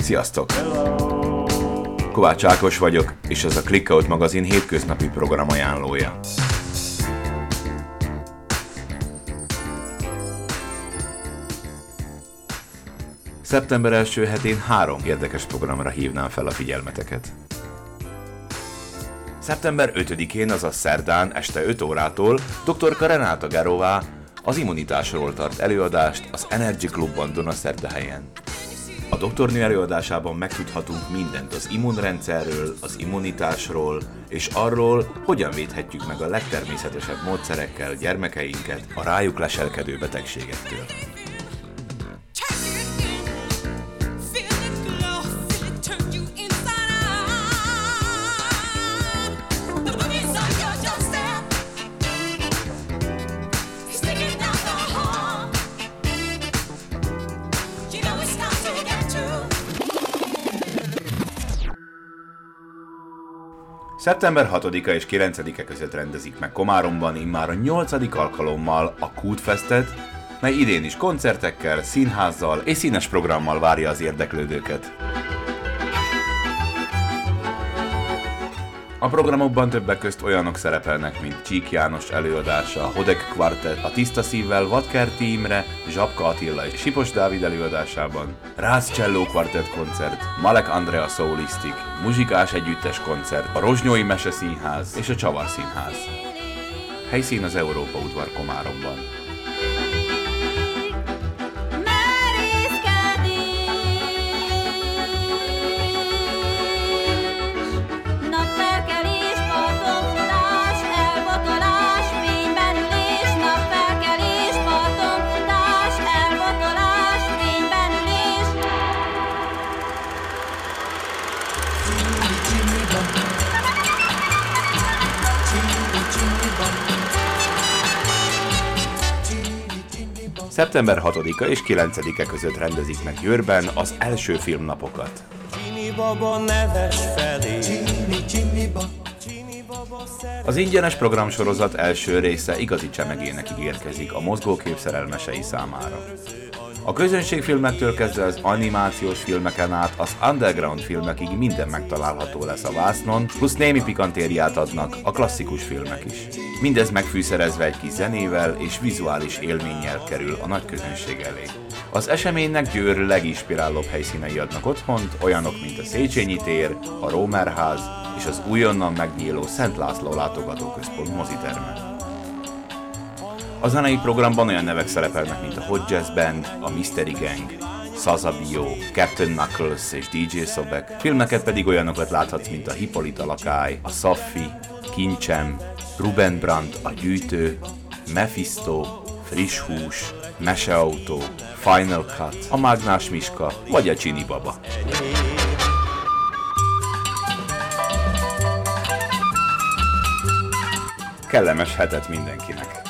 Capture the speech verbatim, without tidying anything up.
Sziasztok! Kovács Ákos vagyok, és ez a Clickout magazin hétköznapi program ajánlója. Szeptember első hetén három érdekes programra hívnám fel a figyelmeteket. Szeptember ötödikén, azaz szerdán este öt órától doktorka Renáta Gerová az immunitásról tart előadást az Energy Clubban Dunaszerdahelyen. A doktornő előadásában megtudhatunk mindent az immunrendszerről, az immunitásról, és arról, hogyan védhetjük meg a legtermészetesebb módszerekkel gyermekeinket a rájuk leselkedő betegségektől. Szeptember hatodika és kilencedike között rendezik meg Komáromban immár a nyolcadik alkalommal a Kútfestet, mely idén is koncertekkel, színházzal és színes programmal várja az érdeklődőket. A programokban többek közt olyanok szerepelnek, mint Csík János előadása, a Hodek Quartet, a Tiszta Szívvel Vadkerti Imre, Zsapka Attila és Sipos Dávid előadásában, Rácz Cselló Quartet koncert, Malek Andrea Soulistik, muzsikás együttes koncert, a Rozsnyói Meseszínház és a Csavar Színház. Helyszín az Európa udvar Komáromban. Szeptember hatodika és kilencedike között rendezik meg Győrben az első filmnapokat. Az ingyenes programsorozat első része igazi csemegének ígérkezik a mozgókép szerelmesei számára. A közönségfilmektől kezdve az animációs filmeken át az underground filmekig minden megtalálható lesz a vásznon, plusz némi pikantériát adnak a klasszikus filmek is. Mindez megfűszerezve egy kis zenével és vizuális élménnyel kerül a nagy közönség elé. Az eseménynek Győr leginspirálóbb helyszínei adnak otthont, olyanok mint a Széchenyi tér, a Rómerház és az újonnan megnyíló Szent László látogatóközpont moziterme. A zenei programban olyan nevek szerepelnek, mint a Hot Jazz Band, a Mystery Gang, Saza Bio, Captain Knuckles és dé dzsé Sobek, filmeket pedig olyanokat láthatsz, mint a Hippolyta Lakály, a Szaffi, Kincsem, Ruben Brandt, a Gyűjtő, Mephisto, Friss Hús, Meseautó, Final Cut, a Mágnás Miska vagy a Csini Baba. Kellemes hetet mindenkinek!